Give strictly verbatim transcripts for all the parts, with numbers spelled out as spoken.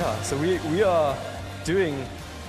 Yeah, so we, we are doing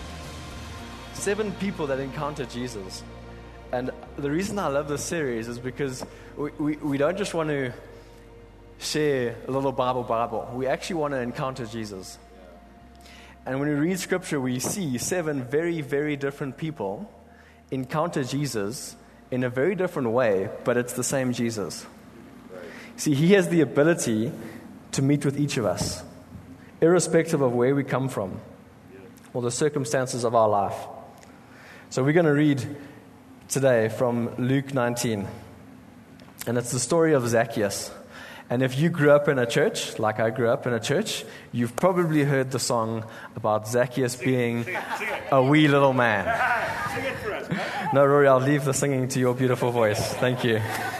seven people that encounter Jesus. And the reason I love this series is because we, we, we don't just want to share a little Bible Bible. We actually want to encounter Jesus. And when we read Scripture, we see seven very, very different people encounter Jesus in a very different way, but it's the same Jesus. See, he has the ability to meet with each of us, irrespective of where we come from or the circumstances of our life. So we're going to read today from Luke nineteen, and it's the story of Zacchaeus. And if you grew up in a church, like I grew up in a church, you've probably heard the song about Zacchaeus being sing it, sing it. a wee little man. Sing it for us. No, Rory, I'll leave the singing to your beautiful voice. Thank you.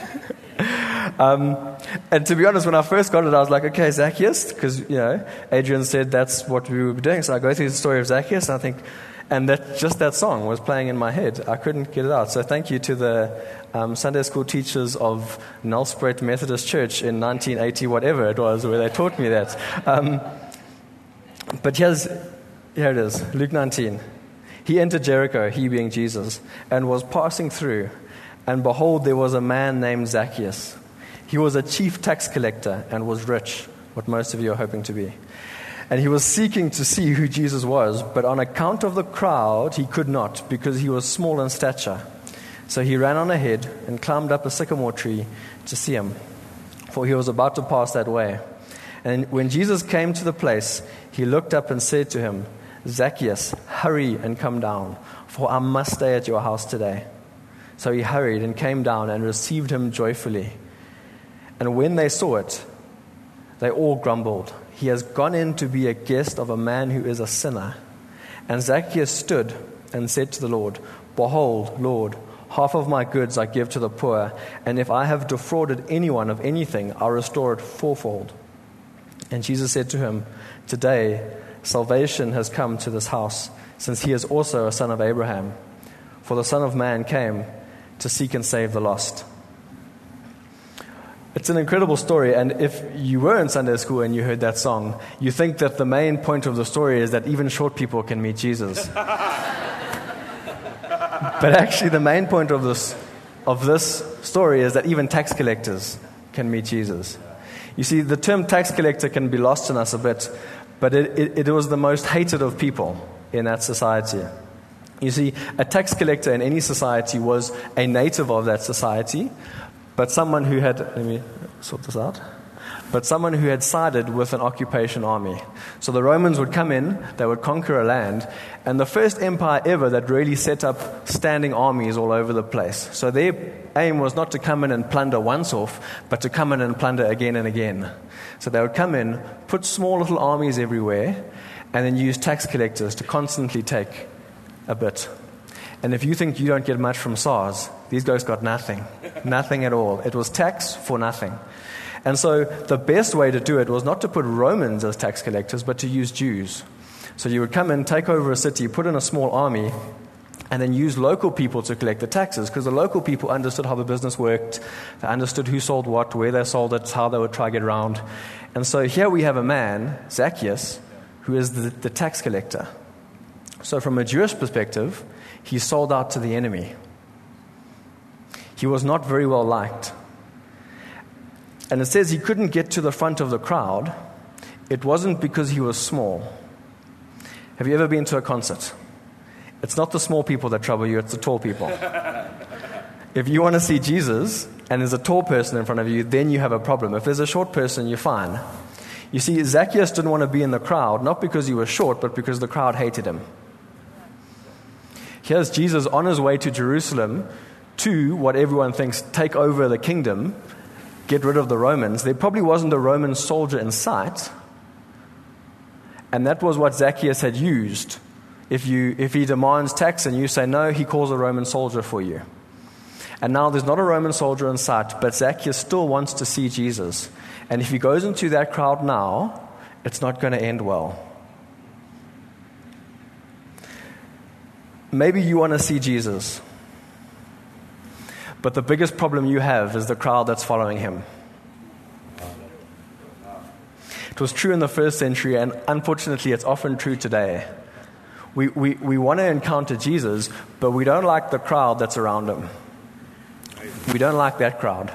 Um, and to be honest, when I first got it, I was like, okay, Zacchaeus, because, you know, Adrian said that's what we would be doing. So I go through the story of Zacchaeus, and I think, and that just that song was playing in my head. I couldn't get it out. So thank you to the um, Sunday school teachers of Nelspruit Methodist Church in nineteen eighty, whatever it was, where they taught me that. Um, but here's, here it is, Luke nineteen. He entered Jericho, he being Jesus, and was passing through. And behold, there was a man named Zacchaeus. He was a chief tax collector and was rich, what most of you are hoping to be. And he was seeking to see who Jesus was, but on account of the crowd, he could not, because he was small in stature. So he ran on ahead and climbed up a sycamore tree to see him, for he was about to pass that way. And when Jesus came to the place, he looked up and said to him, Zacchaeus, hurry and come down, for I must stay at your house today. So he hurried and came down and received him joyfully. And when they saw it, they all grumbled. He has gone in to be a guest of a man who is a sinner. And Zacchaeus stood and said to the Lord, Behold, Lord, half of my goods I give to the poor, and if I have defrauded anyone of anything, I'll restore it fourfold. And Jesus said to him, Today salvation has come to this house, since he is also a son of Abraham. For the Son of Man came to seek and save the lost. It's an incredible story, and if you were in Sunday school and you heard that song, you think that the main point of the story is that even short people can meet Jesus. But actually, the main point of this of this story is that even tax collectors can meet Jesus. You see, the term tax collector can be lost in us a bit, but it, it, it was the most hated of people in that society. You see, a tax collector in any society was a native of that society, but someone who had, let me sort this out, but someone who had sided with an occupation army. So the Romans would come in, they would conquer a land, and the first empire ever that really set up standing armies all over the place. So their aim was not to come in and plunder once off, but to come in and plunder again and again. So they would come in, put small little armies everywhere, and then use tax collectors to constantly take a bit. And if you think you don't get much from SARS, these guys got nothing. Nothing at all. It was tax for nothing. And so the best way to do it was not to put Romans as tax collectors, but to use Jews. So you would come in, take over a city, put in a small army, and then use local people to collect the taxes, because the local people understood how the business worked, they understood who sold what, where they sold it, how they would try to get around. And so here we have a man, Zacchaeus, who is the, the tax collector. So from a Jewish perspective, he sold out to the enemy. He was not very well liked. And it says he couldn't get to the front of the crowd. It wasn't because he was small. Have you ever been to a concert? It's not the small people that trouble you, it's the tall people. If you want to see Jesus and there's a tall person in front of you, then you have a problem. If there's a short person, you're fine. You see, Zacchaeus didn't want to be in the crowd, not because he was short, but because the crowd hated him. Here's Jesus on his way to Jerusalem to what everyone thinks, take over the kingdom, get rid of the Romans. There probably wasn't a Roman soldier in sight, and that was what Zacchaeus had used. If you if he demands tax and you say no, he calls a Roman soldier for you. And now there's not a Roman soldier in sight, but Zacchaeus still wants to see Jesus. And if he goes into that crowd now, it's not going to end well. Maybe you want to see Jesus, but the biggest problem you have is the crowd that's following him. It was true in the first century, and unfortunately, it's often true today. We, we, we want to encounter Jesus, but we don't like the crowd that's around him. We don't like that crowd.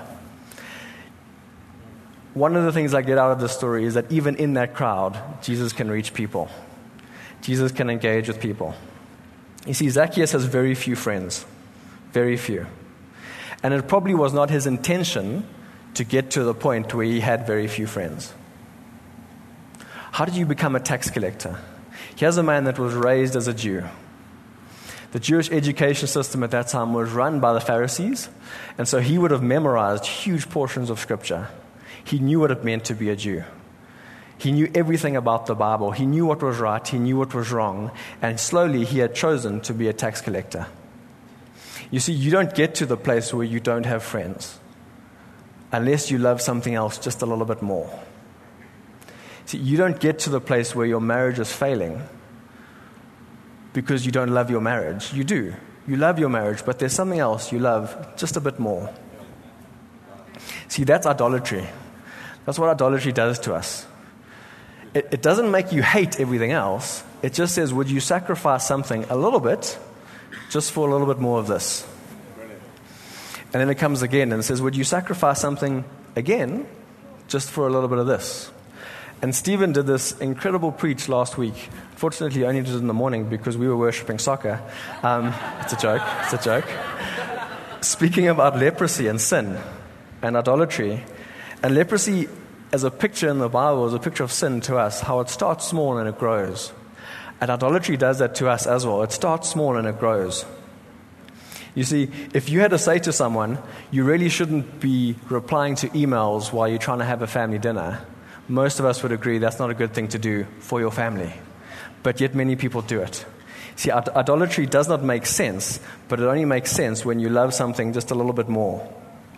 One of the things I get out of this story is that even in that crowd, Jesus can reach people. Jesus can engage with people. You see, Zacchaeus has very few friends. Very few. And it probably was not his intention to get to the point where he had very few friends. How did you become a tax collector? Here's a man that was raised as a Jew. The Jewish education system at that time was run by the Pharisees, and so he would have memorized huge portions of Scripture. He knew what it meant to be a Jew. He knew everything about the Bible. He knew what was right. He knew what was wrong. And slowly he had chosen to be a tax collector. You see, you don't get to the place where you don't have friends unless you love something else just a little bit more. See, you don't get to the place where your marriage is failing because you don't love your marriage. You do. You love your marriage, but there's something else you love just a bit more. See, that's idolatry. That's what idolatry does to us. It, it doesn't make you hate everything else. It just says, would you sacrifice something a little bit just for a little bit more of this? And then it comes again and says, would you sacrifice something again just for a little bit of this? And Stephen did this incredible preach last week. Fortunately, he only did it in the morning because we were worshiping soccer. Um, it's a joke. It's a joke. Speaking about leprosy and sin and idolatry. And leprosy, as a picture in the Bible, is a picture of sin to us, how it starts small and it grows. And idolatry does that to us as well. It starts small and it grows. You see, if you had to say to someone, you really shouldn't be replying to emails while you're trying to have a family dinner, most of us would agree that's not a good thing to do for your family. But yet many people do it. See, idolatry does not make sense, but it only makes sense when you love something just a little bit more.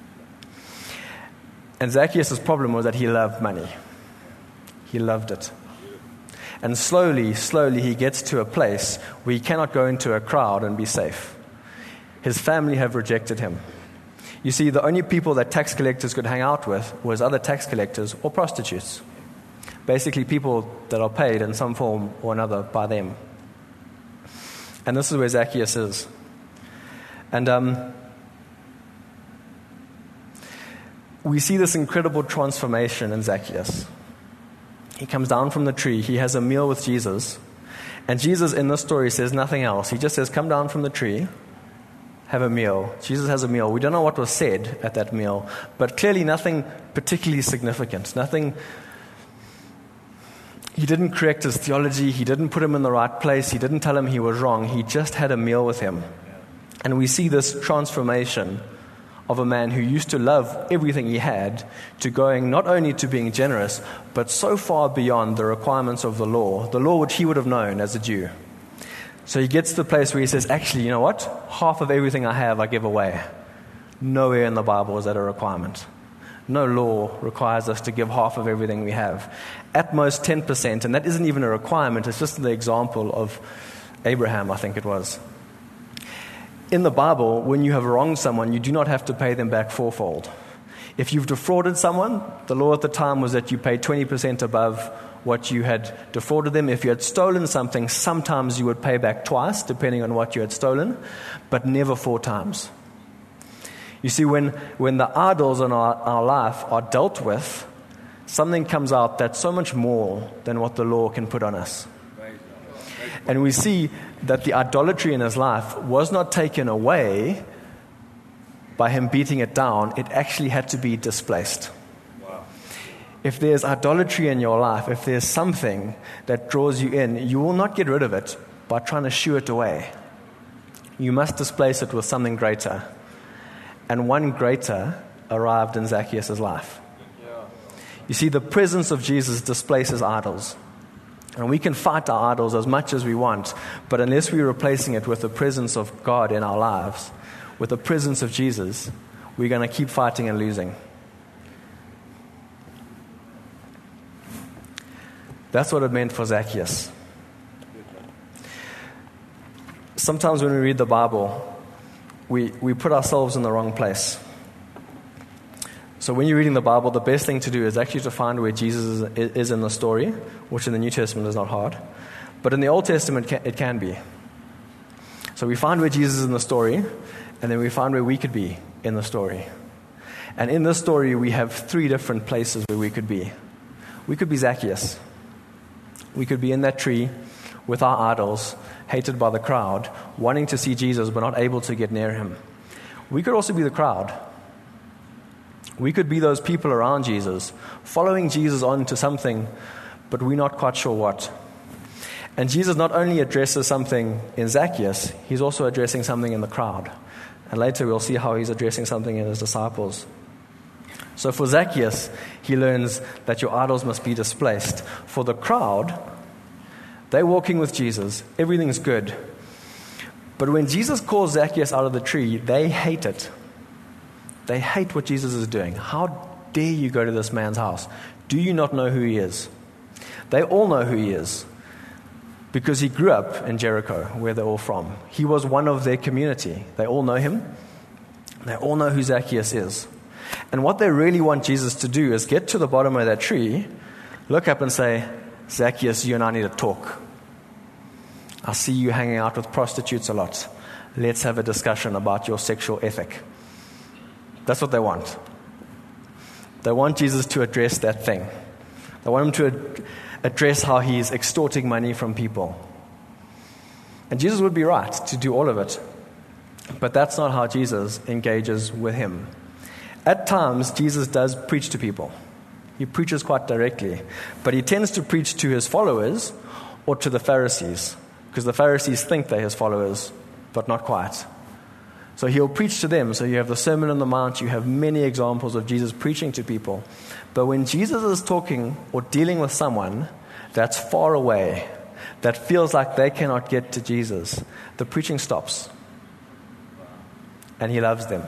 And Zacchaeus' problem was that he loved money. He loved it. And slowly, slowly he gets to a place where he cannot go into a crowd and be safe. His family have rejected him. You see, the only people that tax collectors could hang out with was other tax collectors or prostitutes. Basically people that are paid in some form or another by them. And this is where Zacchaeus is. And um, we see this incredible transformation in Zacchaeus. He comes down from the tree. He has a meal with Jesus. And Jesus in this story says nothing else. He just says, come down from the tree, have a meal. Jesus has a meal. We don't know what was said at that meal, but clearly nothing particularly significant. Nothing. He didn't correct his theology. He didn't put him in the right place. He didn't tell him he was wrong. He just had a meal with him. And we see this transformation of a man who used to love everything he had to going not only to being generous, but so far beyond the requirements of the law, the law which he would have known as a Jew. So he gets to the place where he says, actually, you know what? Half of everything I have, I give away. Nowhere in the Bible is that a requirement. No law requires us to give half of everything we have. At most ten percent, and that isn't even a requirement. It's just the example of Abraham, I think it was. In the Bible, when you have wronged someone, you do not have to pay them back fourfold. If you've defrauded someone, the law at the time was that you pay twenty percent above what you had defrauded them. If you had stolen something, sometimes you would pay back twice, depending on what you had stolen, but never four times. You see, when, when the idols in our, our life are dealt with, something comes out that's so much more than what the law can put on us. And we see that the idolatry in his life was not taken away by him beating it down. It actually had to be displaced. If there's idolatry in your life, if there's something that draws you in, you will not get rid of it by trying to shoo it away. You must displace it with something greater. And one greater arrived in Zacchaeus' life. You see, the presence of Jesus displaces idols. And we can fight our idols as much as we want, but unless we're replacing it with the presence of God in our lives, with the presence of Jesus, we're going to keep fighting and losing. That's what it meant for Zacchaeus. Sometimes when we read the Bible, we, we put ourselves in the wrong place. So when you're reading the Bible, the best thing to do is actually to find where Jesus is, is in the story, which in the New Testament is not hard. But in the Old Testament, it can be. So we find where Jesus is in the story, and then we find where we could be in the story. And in this story, we have three different places where we could be. We could be Zacchaeus. We could be in that tree with our idols, hated by the crowd, wanting to see Jesus but not able to get near him. We could also be the crowd. We could be those people around Jesus, following Jesus on to something, but we're not quite sure what. And Jesus not only addresses something in Zacchaeus, he's also addressing something in the crowd. And later we'll see how he's addressing something in his disciples. So for Zacchaeus, he learns that your idols must be displaced. For the crowd, they're walking with Jesus. Everything's good. But when Jesus calls Zacchaeus out of the tree, they hate it. They hate what Jesus is doing. How dare you go to this man's house? Do you not know who he is? They all know who he is because he grew up in Jericho, where they're all from. He was one of their community. They all know him. They all know who Zacchaeus is. And what they really want Jesus to do is get to the bottom of that tree, look up and say, Zacchaeus, you and I need to talk. I see you hanging out with prostitutes a lot. Let's have a discussion about your sexual ethic. That's what they want. They want Jesus to address that thing. They want him to ad- address how he's extorting money from people. And Jesus would be right to do all of it. But that's not how Jesus engages with him. At times, Jesus does preach to people. He preaches quite directly. But he tends to preach to his followers or to the Pharisees. Because the Pharisees think they're his followers, but not quite. So he'll preach to them. So you have the Sermon on the Mount. You have many examples of Jesus preaching to people. But when Jesus is talking or dealing with someone that's far away, that feels like they cannot get to Jesus, the preaching stops. And he loves them.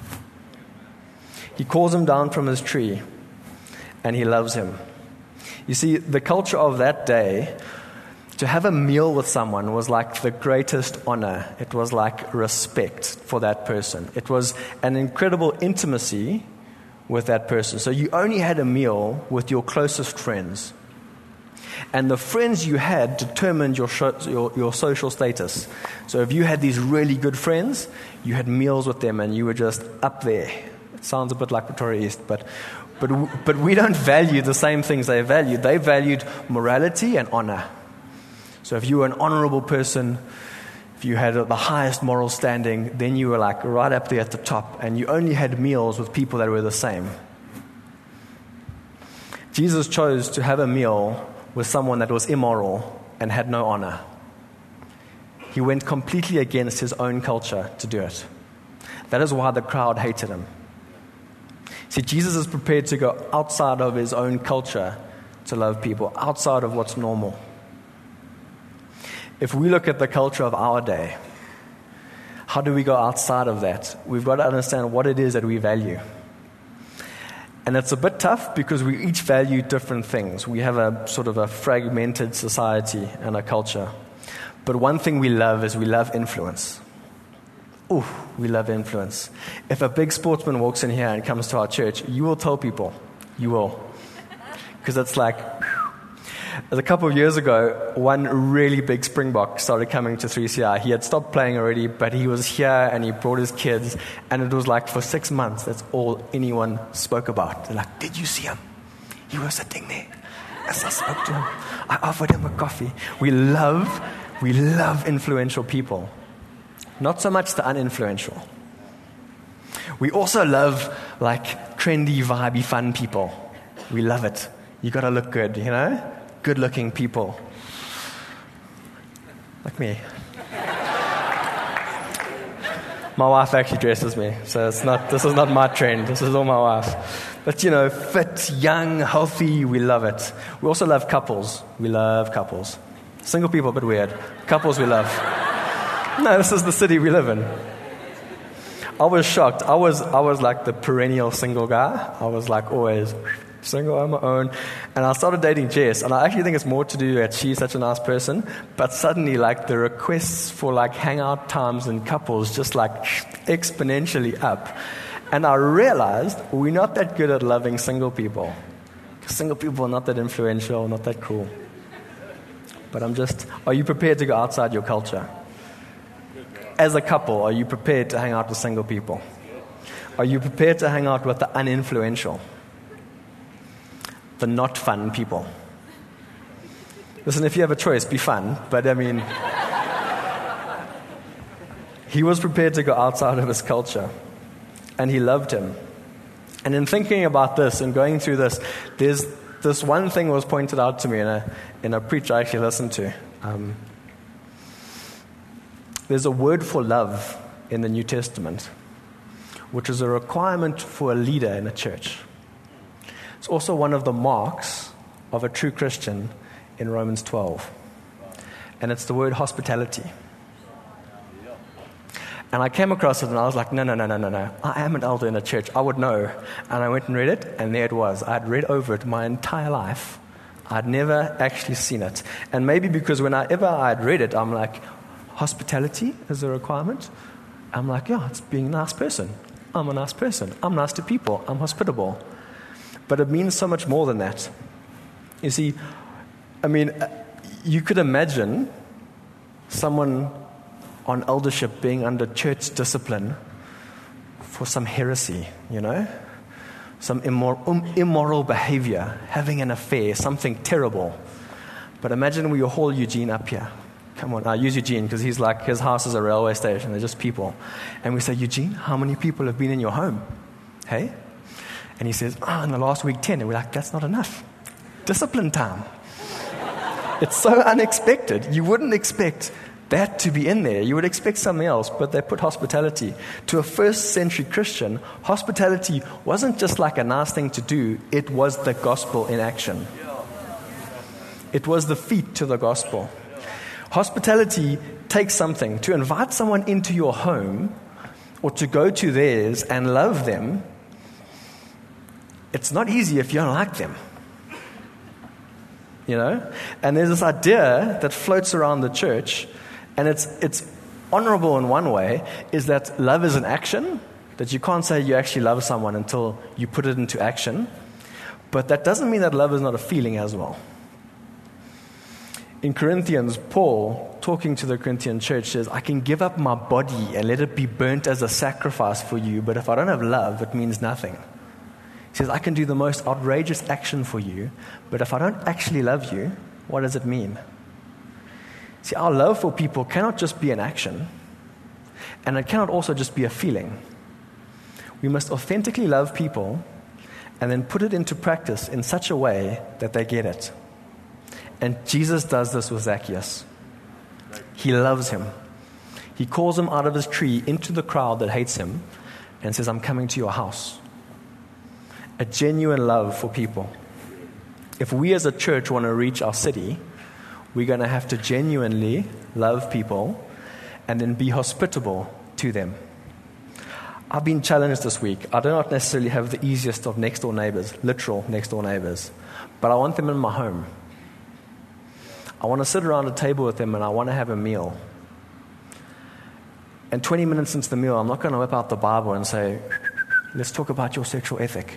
He calls him down from his tree, and he loves him. You see, the culture of that day, to have a meal with someone was like the greatest honor. It was like respect for that person. It was an incredible intimacy with that person. So you only had a meal with your closest friends. And the friends you had determined your, your, your social status. So if you had these really good friends, you had meals with them and you were just up there. It sounds a bit like Pretoria East, but, but, but we don't value the same things they valued. They valued morality and honor. So if you were an honorable person, if you had the highest moral standing, then you were like right up there at the top, and you only had meals with people that were the same. Jesus chose to have a meal with someone that was immoral and had no honor. He went completely against his own culture to do it. That is why the crowd hated him. See, Jesus is prepared to go outside of his own culture to love people, outside of what's normal. If we look at the culture of our day, how do we go outside of that? We've got to understand what it is that we value. And it's a bit tough because we each value different things. We have a sort of a fragmented society and a culture. But one thing we love is we love influence. Ooh, we love influence. If a big sportsman walks in here and comes to our church, you will tell people. You will. Because it's like, a couple of years ago, one really big Springbok started coming to three C I. He had stopped playing already, but he was here and he brought his kids. And it was like for six months, that's all anyone spoke about. They're like, did you see him? He was sitting there. As I spoke to him, I offered him a coffee. We love, we love influential people. Not so much the uninfluential. We also love like trendy, vibey, fun people. We love it. You got to look good, you know? Good-looking people. Like me. My wife actually dresses me, so it's not. This is not my trend. This is all my wife. But, you know, fit, young, healthy, we love it. We also love couples. We love couples. Single people, a bit weird. Couples we love. No, this is the city we live in. I was shocked. I was, I was like the perennial single guy. I was like always single on my own. And I started dating Jess. And I actually think it's more to do that she's such a nice person. But suddenly, like, the requests for, like, hangout times and couples just, like, exponentially up. And I realized we're not that good at loving single people. Single people are not that influential, not that cool. But I'm just, are you prepared to go outside your culture? As a couple, are you prepared to hang out with single people? Are you prepared to hang out with the uninfluential? The not fun people? Listen, if you have a choice, be fun. But I mean, he was prepared to go outside of his culture. And he loved him. And in thinking about this and going through this, there's this one thing was pointed out to me in a, in a preach I actually listened to. Um, there's a word for love in the New Testament, which is a requirement for a leader in a church. It's also one of the marks of a true Christian in Romans twelve. And it's the word hospitality. And I came across it and I was like, no, no, no, no, no, no. I am an elder in a church. I would know. And I went and read it, and there it was. I'd read over it my entire life. I'd never actually seen it. And maybe because whenever I'd read it, I'm like, hospitality is a requirement? I'm like, yeah, it's being a nice person. I'm a nice person. I'm nice to people. I'm hospitable. But it means so much more than that. You see, I mean, you could imagine someone on eldership being under church discipline for some heresy, you know? Some immor- um, immoral behavior, having an affair, something terrible. But imagine we haul Eugene up here. Come on, I use Eugene because he's like, his house is a railway station, they're just people. And we say, Eugene, how many people have been in your home? Hey? And he says, ah, oh, in the last week, ten. And we're like, that's not enough. Discipline time. It's so unexpected. You wouldn't expect that to be in there. You would expect something else, but they put hospitality. To a first century Christian, hospitality wasn't just like a nice thing to do, it was the gospel in action. It was the feet to the gospel. Hospitality takes something. To invite someone into your home or to go to theirs and love them, it's not easy if you don't like them. You know? And there's this idea that floats around the church, and it's it's honorable in one way, is that love is an action, that you can't say you actually love someone until you put it into action. But that doesn't mean that love is not a feeling as well. In Corinthians, Paul, talking to the Corinthian church, says, I can give up my body and let it be burnt as a sacrifice for you, but if I don't have love, it means nothing. He says, I can do the most outrageous action for you, but if I don't actually love you, what does it mean? See, our love for people cannot just be an action, and it cannot also just be a feeling. We must authentically love people and then put it into practice in such a way that they get it. And Jesus does this with Zacchaeus. He loves him. He calls him out of his tree into the crowd that hates him and says, I'm coming to your house. A genuine love for people. If we as a church want to reach our city, we're going to have to genuinely love people and then be hospitable to them. I've been challenged this week. I do not necessarily have the easiest of next door neighbors, literal next door neighbors, but I want them in my home. I want to sit around a table with them and I want to have a meal. And twenty minutes into the meal, I'm not going to whip out the Bible and say, let's talk about your sexual ethic.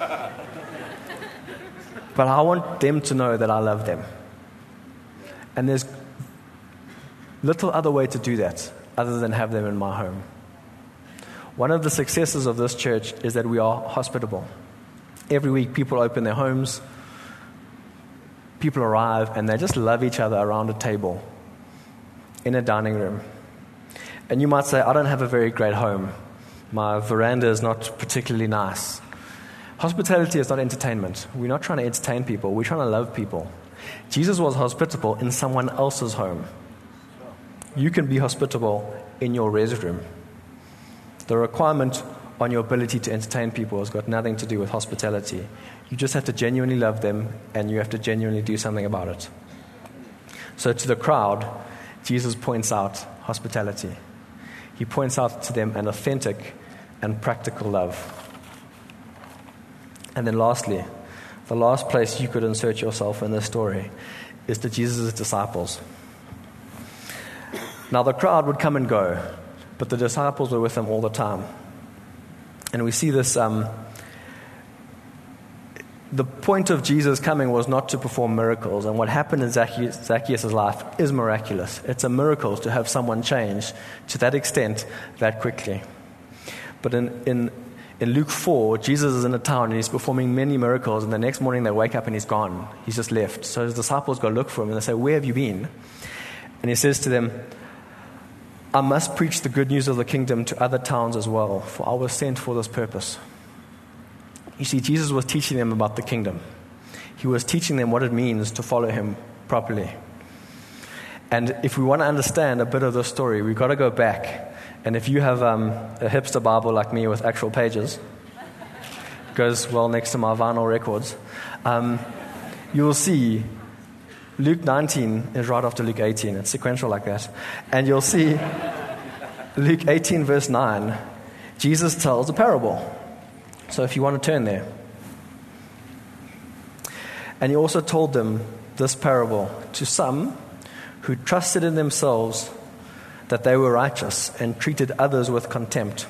But I want them to know that I love them. And there's little other way to do that other than have them in my home. One of the successes of this church is that we are hospitable. Every week people open their homes, people arrive, and they just love each other around a table in a dining room. And you might say, I don't have a very great home. My veranda is not particularly nice. Hospitality is not entertainment. We're not trying to entertain people. We're trying to love people. Jesus was hospitable in someone else's home. You can be hospitable in your res room. The requirement on your ability to entertain people has got nothing to do with hospitality. You just have to genuinely love them, and you have to genuinely do something about it. So to the crowd, Jesus points out hospitality. He points out to them an authentic and practical love. And then lastly, the last place you could insert yourself in this story is to Jesus' disciples. Now the crowd would come and go, but the disciples were with him all the time. And we see this, um, the point of Jesus coming was not to perform miracles. And what happened in Zacchaeus, Zacchaeus' life is miraculous. It's a miracle to have someone change to that extent that quickly. But in, in, in Luke four, Jesus is in a town and he's performing many miracles. And the next morning they wake up and he's gone. He's just left. So his disciples go look for him and they say, "Where have you been?" And he says to them, "I must preach the good news of the kingdom to other towns as well, for I was sent for this purpose." You see, Jesus was teaching them about the kingdom. He was teaching them what it means to follow him properly. And if we want to understand a bit of the story, we've got to go back. And if you have um, a hipster Bible like me with actual pages, goes well next to my vinyl records, um, you will see Luke nineteen is right after Luke eighteen. It's sequential like that. And you'll see Luke eighteen verse nine, Jesus tells a parable. So if you want to turn there. And he also told them this parable to some who trusted in themselves that they were righteous and treated others with contempt.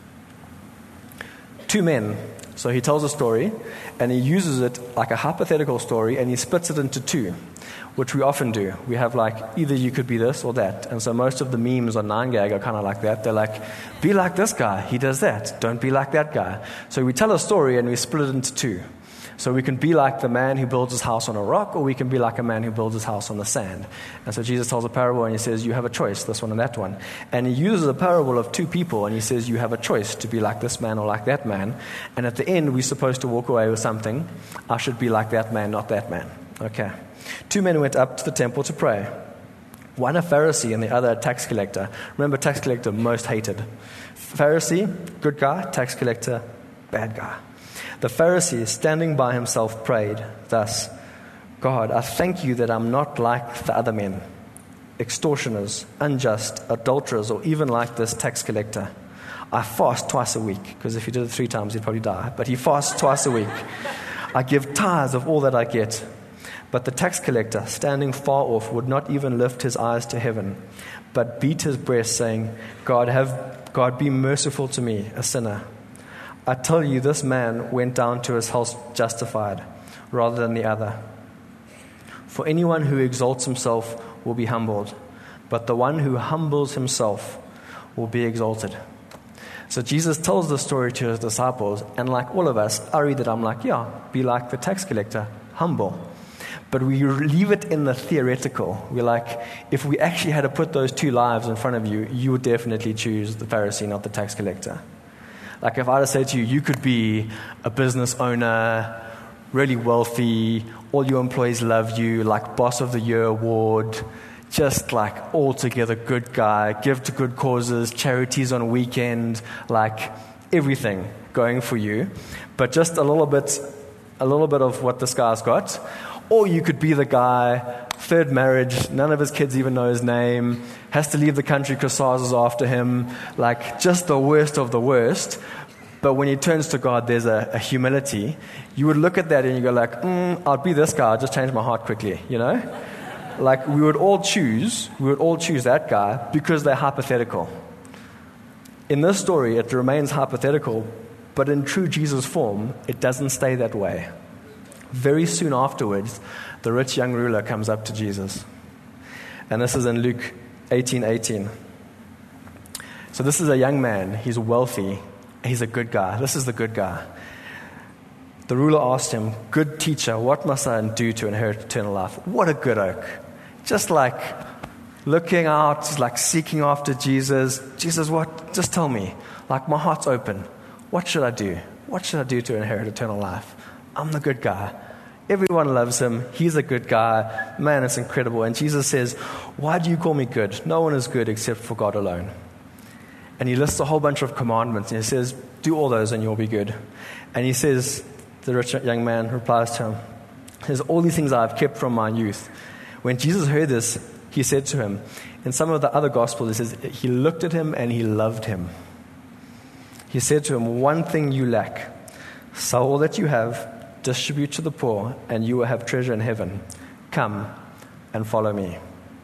Two men. So he tells a story and he uses it like a hypothetical story and he splits it into two, which we often do. We have like, either you could be this or that. And so most of the memes on nine gag are kind of like that. They're like, be like this guy, he does that. Don't be like that guy. So we tell a story and we split it into two. So we can be like the man who builds his house on a rock, or we can be like a man who builds his house on the sand. And so Jesus tells a parable and he says, you have a choice, this one and that one. And he uses a parable of two people and he says, you have a choice to be like this man or like that man. And at the end, we're supposed to walk away with something. I should be like that man, not that man. Okay. Two men went up to the temple to pray. One a Pharisee and the other a tax collector. Remember, tax collector most hated. Pharisee, good guy. Tax collector, bad guy. The Pharisee, standing by himself, prayed thus, God, I thank you that I'm not like the other men, extortioners, unjust, adulterers, or even like this tax collector. I fast twice a week, because if he did it three times, he'd probably die. But he fasts twice a week. I give tithes of all that I get. But the tax collector, standing far off, would not even lift his eyes to heaven, but beat his breast, saying, God, have God be merciful to me, a sinner. I tell you, this man went down to his house justified, rather than the other. For anyone who exalts himself will be humbled, but the one who humbles himself will be exalted. So Jesus tells this story to his disciples, and like all of us, I read it, I'm like, yeah, be like the tax collector, humble. But we leave it in the theoretical. We're like, if we actually had to put those two lives in front of you, you would definitely choose the Pharisee, not the tax collector. Like if I had to say to you, you could be a business owner, really wealthy, all your employees love you, like boss of the year award, just like altogether good guy, give to good causes, charities on weekend, like everything going for you. But just a little bit, a little bit of what this guy's got. Or you could be the guy, third marriage, none of his kids even know his name, has to leave the country because SARS is after him, like just the worst of the worst. But when he turns to God, there's a, a humility. You would look at that and you go like, mm, I'll be this guy, I'll just change my heart quickly, you know? Like we would all choose, we would all choose that guy because they're hypothetical. In this story, it remains hypothetical, but in true Jesus form, it doesn't stay that way. Very soon afterwards, the rich young ruler comes up to Jesus. And this is in Luke eighteen eighteen. So this is a young man. He's wealthy. He's a good guy. This is the good guy. The ruler asked him, good teacher, what must I do to inherit eternal life? What a good oak. Just like looking out, like seeking after Jesus. Jesus, what? Just tell me. Like my heart's open. What should I do? What should I do to inherit eternal life? I'm the good guy. Everyone loves him. He's a good guy. Man, it's incredible. And Jesus says, why do you call me good? No one is good except for God alone. And he lists a whole bunch of commandments. And he says, do all those and you'll be good. And he says, the rich young man replies to him, he says, all these things I have kept from my youth. When Jesus heard this, he said to him, in some of the other gospels, it says, he looked at him and he loved him. He said to him, one thing you lack. Sell all that you have, distribute to the poor, and you will have treasure in heaven. Come and follow me.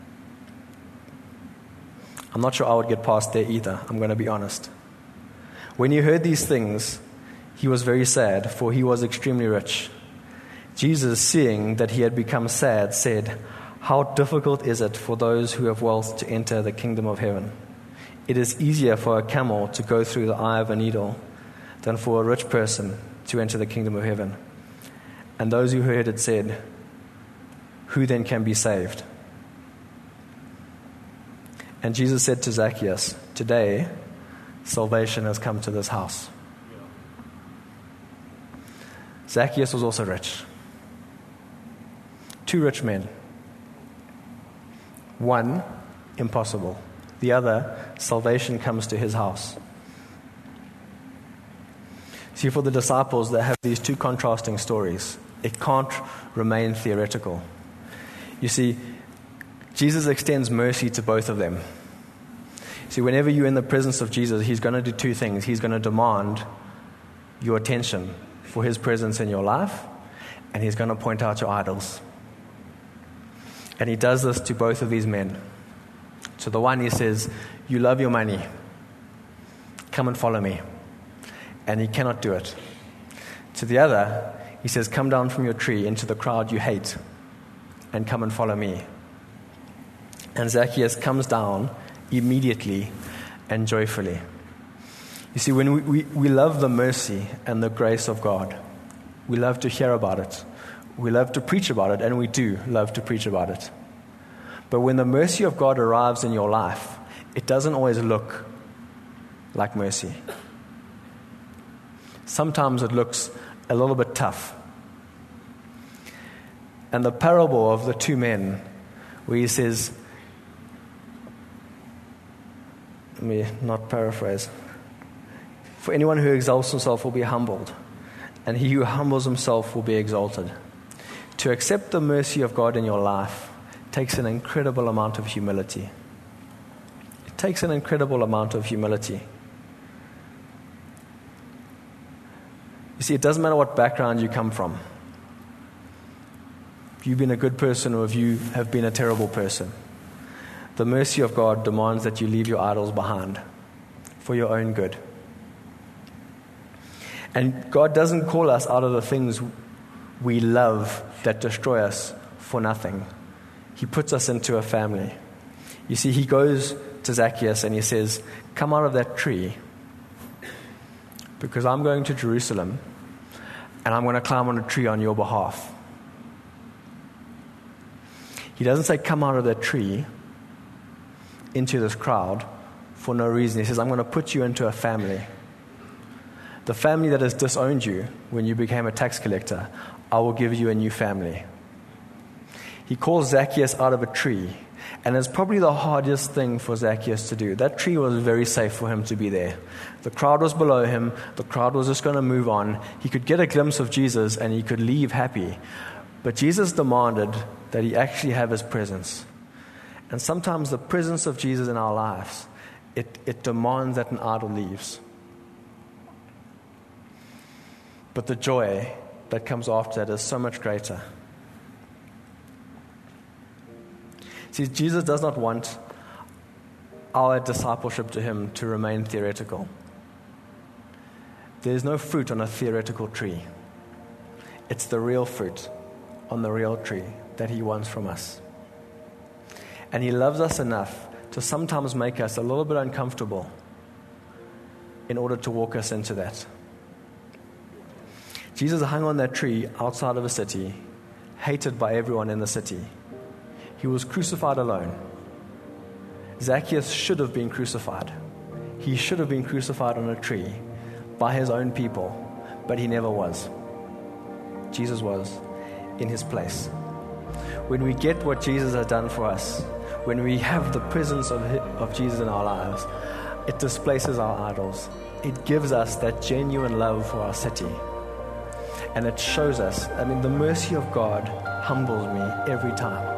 I'm not sure I would get past there either, I'm going to be honest. When he heard these things, he was very sad, for he was extremely rich. Jesus, seeing that he had become sad, said, "How difficult is it for those who have wealth to enter the kingdom of heaven? It is easier for a camel to go through the eye of a needle than for a rich person to enter the kingdom of heaven." And those who heard it said, "Who then can be saved?" And Jesus said to Zacchaeus, "Today, salvation has come to this house." Zacchaeus was also rich. Two rich men. One, impossible. The other, salvation comes to his house. See, for the disciples, they have these two contrasting stories. It can't remain theoretical. You see, Jesus extends mercy to both of them. See, whenever you're in the presence of Jesus, he's going to do two things. He's going to demand your attention for his presence in your life, and he's going to point out your idols. And he does this to both of these men. To the one, he says, "You love your money. Come and follow me." And he cannot do it. To the other, he says, "Come down from your tree into the crowd you hate and come and follow me." And Zacchaeus comes down immediately and joyfully. You see, when we, we, we love the mercy and the grace of God, we love to hear about it. We love to preach about it, and we do love to preach about it. But when the mercy of God arrives in your life, it doesn't always look like mercy. Sometimes it looks a little bit tough. And the parable of the two men, where he says, let me not paraphrase, "For anyone who exalts himself will be humbled, and he who humbles himself will be exalted." To accept the mercy of God in your life takes an incredible amount of humility. It takes an incredible amount of humility. You see, it doesn't matter what background you come from. If you've been a good person or if you have been a terrible person, the mercy of God demands that you leave your idols behind for your own good. And God doesn't call us out of the things we love that destroy us for nothing. He puts us into a family. You see, he goes to Zacchaeus and he says, "Come out of that tree, because I'm going to Jerusalem and I'm going to climb on a tree on your behalf." He doesn't say, "Come out of that tree into this crowd for no reason." He says, "I'm going to put you into a family. The family that has disowned you when you became a tax collector, I will give you a new family." He calls Zacchaeus out of a tree, and it's probably the hardest thing for Zacchaeus to do. That tree was very safe for him to be there. The crowd was below him. The crowd was just going to move on. He could get a glimpse of Jesus and he could leave happy. But Jesus demanded that he actually have his presence. And sometimes the presence of Jesus in our lives, it, it demands that an idol leaves. But the joy that comes after that is so much greater. See, Jesus does not want our discipleship to him to remain theoretical. There's no fruit on a theoretical tree. It's the real fruit on the real tree that he wants from us. And he loves us enough to sometimes make us a little bit uncomfortable in order to walk us into that. Jesus hung on that tree outside of a city, hated by everyone in the city. He was crucified alone. Zacchaeus should have been crucified. He should have been crucified on a tree by his own people, but he never was. Jesus was in his place. When we get what Jesus has done for us, when we have the presence of, of Jesus in our lives, it displaces our idols. It gives us that genuine love for our city. And it shows us, I mean, the mercy of God humbles me every time.